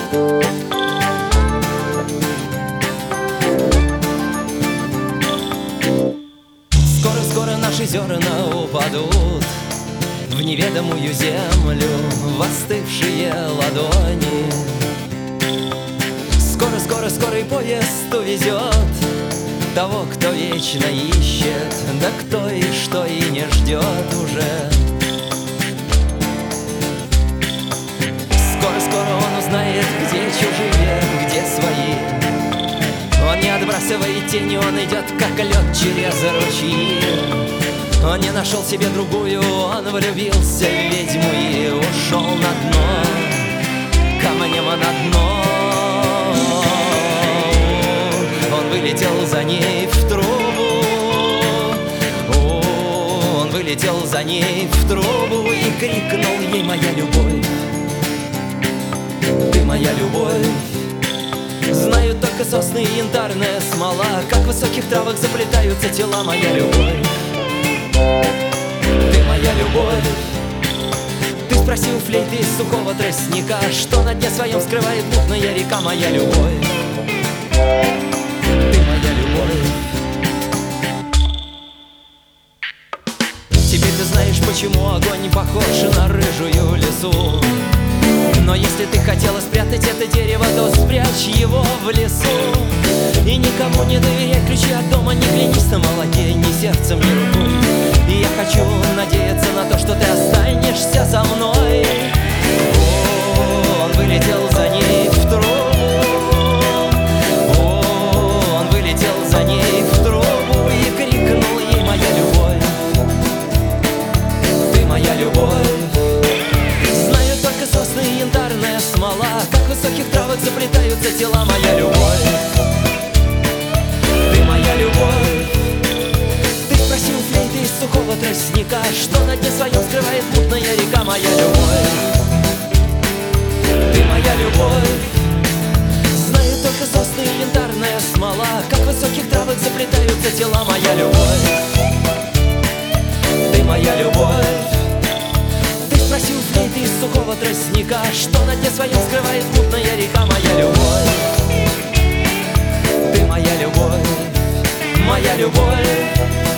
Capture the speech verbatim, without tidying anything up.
Скоро-скоро наши зерна упадут в неведомую землю, в остывшие ладони. Скоро-скоро скорый поезд увезет того, кто вечно ищет, да кто и что и не ждет уже. Скоро-скоро он узнает, где чужие, где свои. Он не отбрасывает тени, он идет, как лед через ручьи. Он не нашел себе другую, он влюбился в ведьму и ушел на дно, камнем на дно. Он вылетел за ней в трубу, он вылетел за ней в трубу и крикнул ей: моя любовь, ты моя любовь. Знают только сосны и янтарная смола, как в высоких травах заплетаются тела, моя любовь. Ты моя любовь. Ты спроси у флейты из сухого тростника, что на дне своем скрывает мутная река, моя любовь. Ты моя любовь. Теперь ты знаешь, почему огонь похож на рыжую лису. Но если ты хотела спрятать это дерево, то спрячь его в лесу. И никому не доверяй ключи от дома, не клянись на молоке, ни сердцем, ни рукой. И я хочу надеяться на то, что ты останешься со мной. О, он вылетел за ней в трубу, о, он вылетел за ней в трубу и крикнул ей: моя любовь, ты моя любовь. Сосны и янтарная смола, как в высоких травах заплетаются тела, моя любовь. Ты моя любовь. Ты спроси у флейты из сухого тростника, что на дне своем скрывает мутная река, моя любовь. Ты моя любовь. Знают только сосны и янтарная смола, как в высоких травах заплетаются тела, моя любовь. Ты моя любовь. Спроси у флейты из сухого тростника, что на дне своем скрывает мутная река, моя любовь. Ты моя любовь, моя любовь.